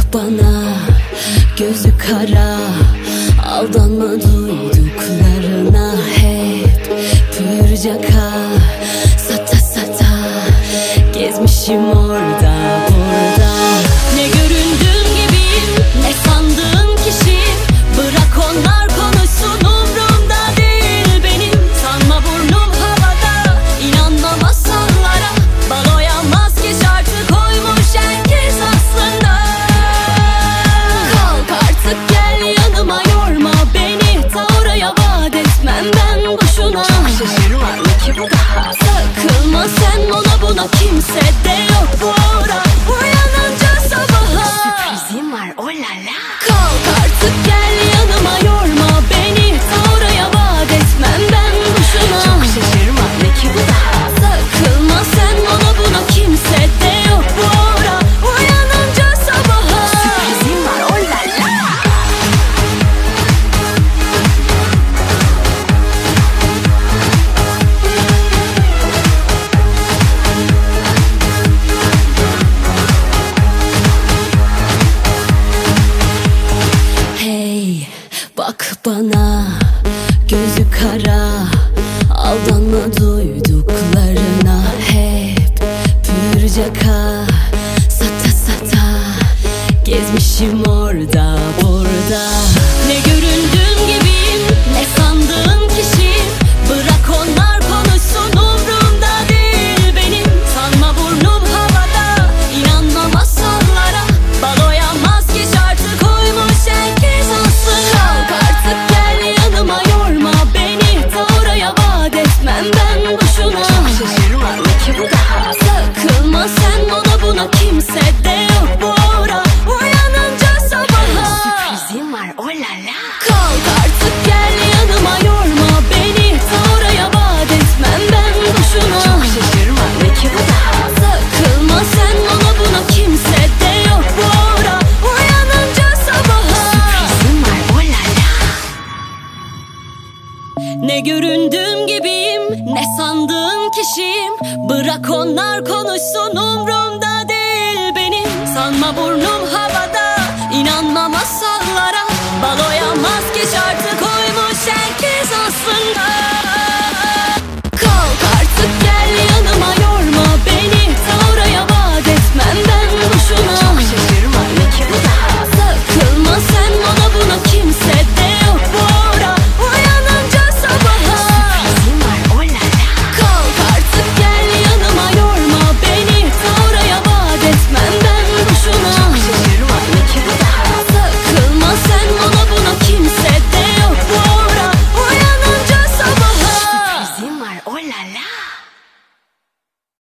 bana, gözü kara, aldanma duyduklarına. Hep pür caka, sata sata, gezmişim orada burada. Ne göründüğüm gibiyim, ne sandığın kişiyim. Bırak onlar konuşsun, umrumda değil benim. Sanma burnum havada, inanma masallara. Baloya maske şartı koymuş herkes aslında. Kalk artık gel yanıma, yorma beni. Ta oraya vaat etmem ben boşuna. Çok şaşırma ki bu daha. Takılma sen ona buna, kimse de yok bu ara. Uyanınca sabaha Sürprizim var, oh la la. kalk artık gel yanıma, yorma beni. Ta oraya vaat etmem ben boşuna. Çok şaşırma ki bu daha. Takılma sen ona buna, kimse de yok bu ara. Uyanınca sabaha Sürprizim var, oh la la. Hey bak bana, gözü kara, aldanma duyduklarına. Hep pür caka, sata sata, gezmişim orada burada. Ne göründüğüm gibiyim, ne sandığın kişiyim. Bırak onlar konuşsun, umrumda değil benim. Sanma burnum havada, inanma masallara. Baloya maske şartı koymuş herkes aslında. Kalk artık gel yanıma, yorma beni. Ta oraya vaat etmem ben boşuna. Çok şaşırma ki bu daha. Takılma sen ona buna, kimse de yok bu ara. Uyanınca sabaha Sürprizim var, oh la la. kalk artık gel yanıma, yorma beni. Ta oraya vaat etmem ben boşuna. Çok şaşırma ki bu daha. Takılma sen ona buna, kimse de yok bu ara. Uyanınca sabaha Sürprizim var, oh la la. ne göründüğüm gibiyim, ne sandığın kişiyim. Bırak onlar konuşsun, umrumda değil benim. Sanma burnum havada, inanma masallara. Baloya maske şartı koymuş herkes aslında.